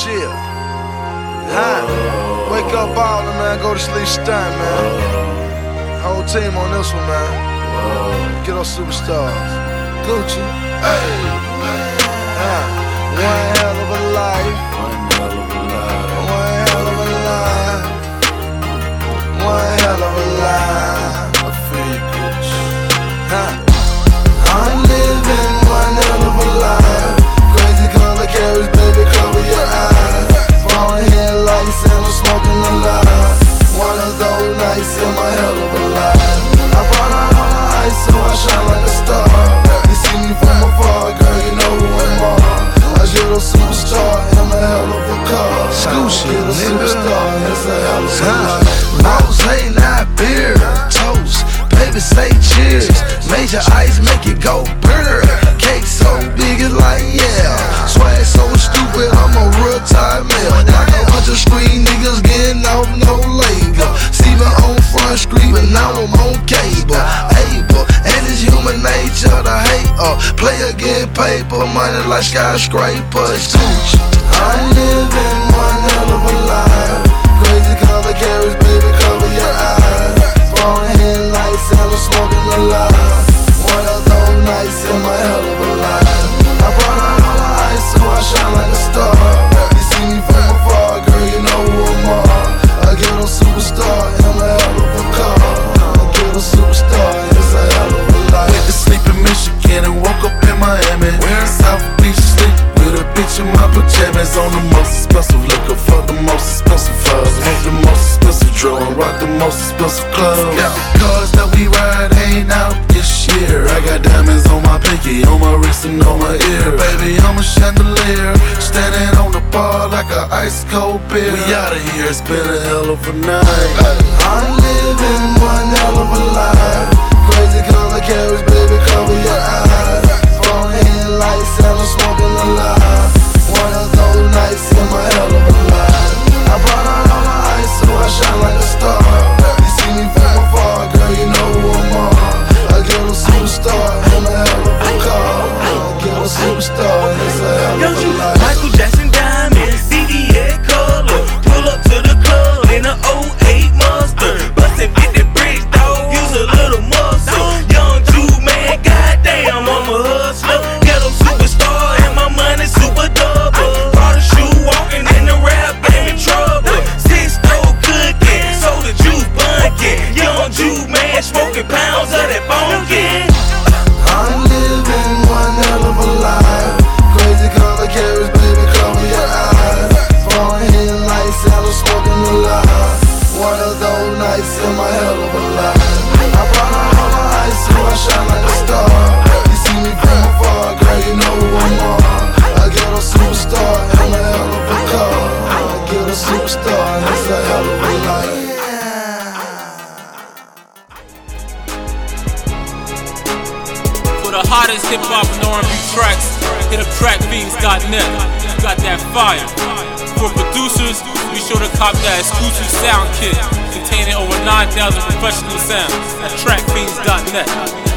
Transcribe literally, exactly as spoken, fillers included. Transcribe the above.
Chill. Huh? Wake up ballin', man. Go to sleep stunned, man. Whole team on this one, man. Get those superstars. Gucci. Hey. Huh? One hell of a life. One hell of a life. One hell of a life. I feel you, Gucci. Huh? I'm living one hell of a life. Crazy color carrots, baby, cover your eyes. Falling headlights and I'm smoking a lot. One of those nights in my hell of a life. I brought out all the ice so I shine like a star. You see me from afar, girl, you know who I'm on. I get a superstar in a hell of a car. Scoochie, get a superstar, it's a hell of a life. Rose, not beer, toast, baby say cheers. Major ice make it go brr. Cake so big it's like yeah. Swag so stupid, I'm a real time male. Like a bunch of street niggas getting off no label. See me on Front Street, but now I'm on cable. Able, and it's human nature to hate or play again paper, money like skyscrapers. I'm living one hell of a life. Crazy color carrots, baby, cover your eyes. Falling headlights and I'm smoking a lot. One of those nights in my hell of a life. I brought out all the ice so I shine like a star. You see me from afar, girl, you know who I'm on. I get a superstar in a hell of a car. I get a superstar, it's a hell of a life. Went to sleep in Michigan and woke up in Miami. Where South Beach sleep with a bitch in my pajamas. On the most expensive liquor, fuck the most expensive fuzz. Smoke the most expensive drill and rock the most expensive clubs. Got the cars that we ride ain't out this year. I got diamonds on my pinky, on my wrist and on my ear. Baby, I'm a chandelier, standing on the bar like an ice cold beer. We outta here, it's been a hell of a night. I'm living one hell of a life. Crazy color carrots, baby, cover your eyes. Falling headlights and I'm smoking a lot. One of those nights in my hell of a life. I brought out all the ice so I shine like a star. You see me from afar, girl, you know who I'm on. I get a superstar in a hell of a car. I get a superstar, it's a hell of a life. Michael Jackson diamond, C D A color. Pull up to the club in a oh eight Mustang. Bustin' fifty bricks, dawg, use a little muscle. Young Jew man, goddamn, I'm a hustler. Ghetto superstar and my money super double. Brought a shoe walking in the rap game in trouble. Six store cooking, sold the juice bunkin'. Young Jew man, smoking pounds of that funky. I'm living one hell of a life. Crazy color carrots, baby, cover your eyes. Falling headlights and I'm smoking a lot. One of those nights in my hell of a life. I brought out all the ice so I shine like a star. You see me from afar, girl, you know who I'm on. I get a superstar in a hell of a car. I get a superstar, it's a hell of a life. The hottest hip hop and R and B tracks, hit up track fiends dot net. You got that fire. For producers, be sure to cop that exclusive sound kit containing over nine thousand professional sounds at track fiends dot net.